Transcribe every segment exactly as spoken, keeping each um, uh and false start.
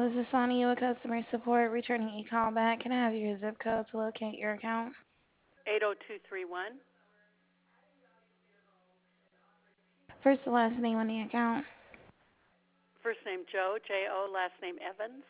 Hello, this is Sonny with customer support returning a call back. Can I have your zip code to locate your account? eight oh two three one. First and last name on the account. First name Joe, J O, last name Evans.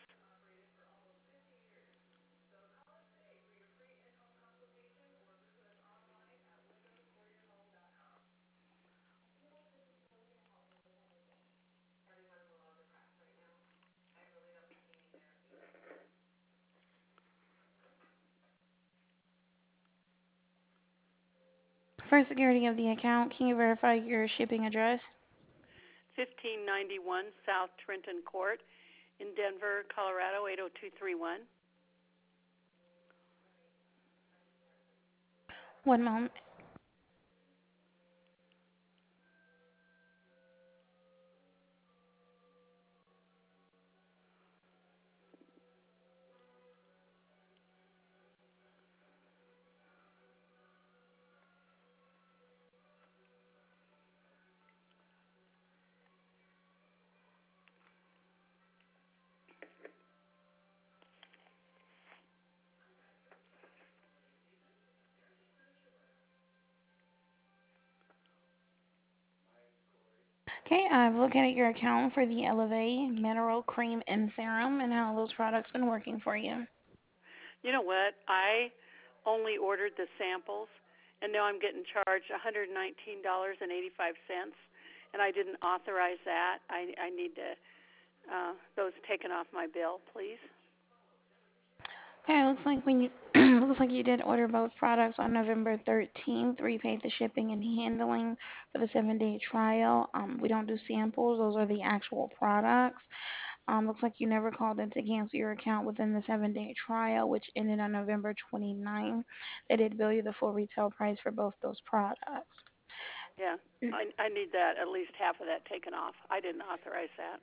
For security of the account, can you verify your shipping address? fifteen ninety-one South Trenton Court in Denver, Colorado, eight oh two three one. One moment. Okay, I've located your account for the Elevate Mineral Cream and Serum and how those products been working for you. You know what? I only ordered the samples, and now I'm getting charged one hundred nineteen dollars and eighty-five cents, and I didn't authorize that. I, I need to uh, those taken off my bill, please. Okay, it looks like when you looks like you did order both products on November thirteenth. Repaid the shipping and handling for the seven day trial. Um, we don't do samples; those are the actual products. Um, looks like you never called in to cancel your account within the seven day trial, which ended on November twenty-ninth. They did bill you the full retail price for both those products. Yeah, I, I need that, at least half of that taken off. I didn't authorize that.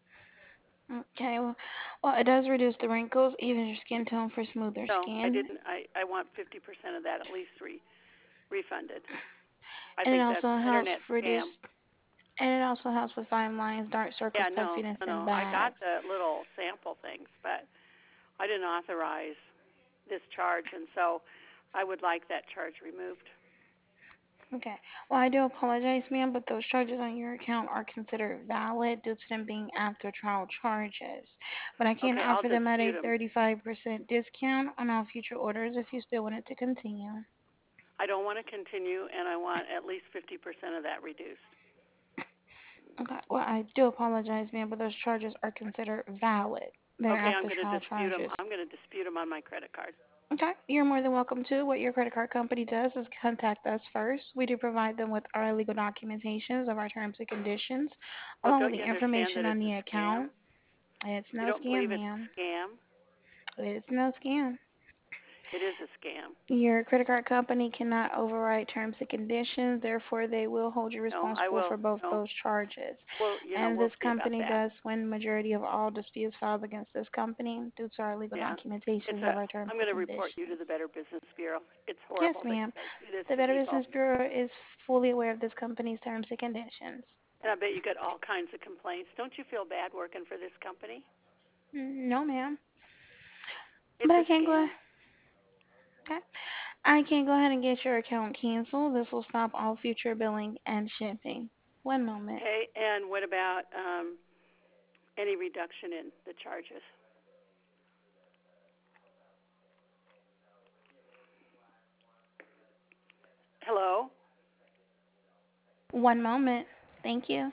Okay, well, well, it does reduce the wrinkles, even your skin tone for smoother No, I skin, didn't. I, I want fifty percent of that at least re, refunded. I and it think that's also helps internet scam. reduce, and it also helps with fine lines, dark circles, Yeah, no, puffiness, no, and no. I got bags. the little sample things, but I didn't authorize this charge, and so I would like that charge removed. Okay. Well, I do apologize, ma'am, but those charges on your account are considered valid due to them being after trial charges. But I can Okay, I'll offer them at a dispute them. thirty-five percent discount on all future orders if you still wanted to continue. I don't want to continue, and I want at least fifty percent of that reduced. Okay. Well, I do apologize, ma'am, but those charges are considered valid. They're Okay, I'm after going to trial dispute them. charges. I'm going to dispute them on my credit card. Okay, you're more than welcome to. What your credit card company does is contact us first. We do provide them with our legal documentations of our terms and conditions, Well, along with don't the you understand information that on it's the a scam? account. It's You no don't scam, believe it's ma'am. a scam? It's no scam. It is a scam. Your credit card company cannot override terms and conditions, therefore, they will hold you No, I responsible will. for both No, those charges. well, you know, And we'll this see about company that. does win majority of all disputes filed against this company due to our legal Yeah. It's documentations of a our terms I'm and going to report you to the conditions. Better Business Bureau. It's Yes, horrible that ma'am. you guys do this The to Better people. Business Bureau is fully aware of this company's terms and conditions. And I bet you get all kinds of complaints. Don't you feel bad working for this company? Mm, no, ma'am. It's But I a can go. scam. Okay. I can go ahead and get your account canceled. This will stop all future billing and shipping. One moment. Okay, and what about um any reduction in the charges? Hello? One moment. Thank you.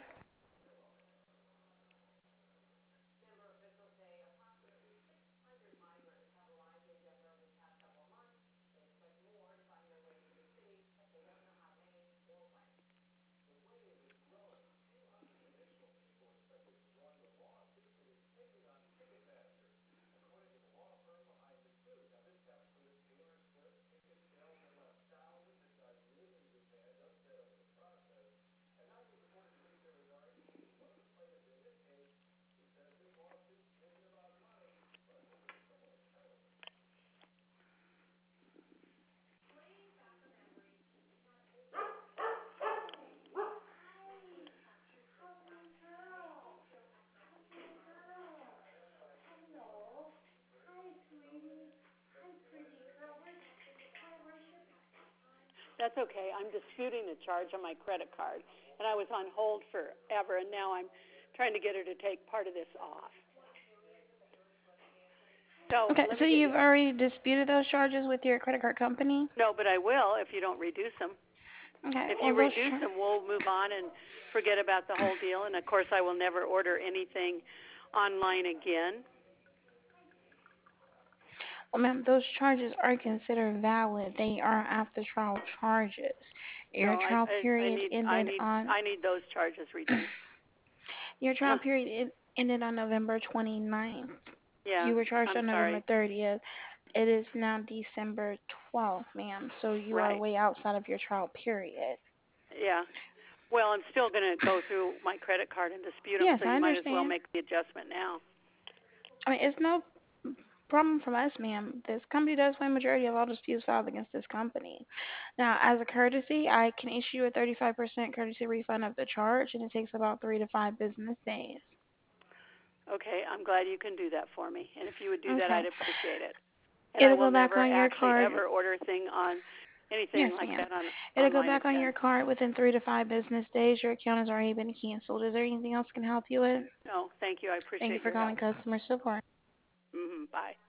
That's okay. I'm disputing a charge on my credit card, and I was on hold forever, and now I'm trying to get her to take part of this off. So Okay, let so me get you. you've already disputed those charges with your credit card company? No, but I will if you don't reduce them. Okay, If well you those reduce char- them, we'll move on and forget about the whole deal. And of course, I will never order anything online again. well, ma'am, those charges are considered valid. They are after trial charges. No, Your I, trial I, I period need, I ended need, on I need those charges reduced. your trial period en- ended on November twenty-ninth. Yeah, You were charged I'm on November sorry. thirtieth. It is now December twelfth, ma'am. So you are Right. way outside of your trial period. Yeah. Well, I'm still going to go through my credit card and dispute them, Yes, so I you might as well understand. make the adjustment now. I mean, it's no problem from us, ma'am. This company does win majority of all disputes filed against this company. Now, as a courtesy, I can issue a thirty-five percent courtesy refund of the charge, and it takes about three to five business days. Okay, I'm glad you can do that for me. And if you would do that, Okay. I'd appreciate it. And I It'll will go back never on your actually card. ever order a thing on anything Yes, like ma'am. that on It'll go online back on again. your card within three to five business days. Your account has already been canceled. Is there anything else I can help you with? No, thank you. I Thank you appreciate for your calling help. customer support. Mhm. Bye.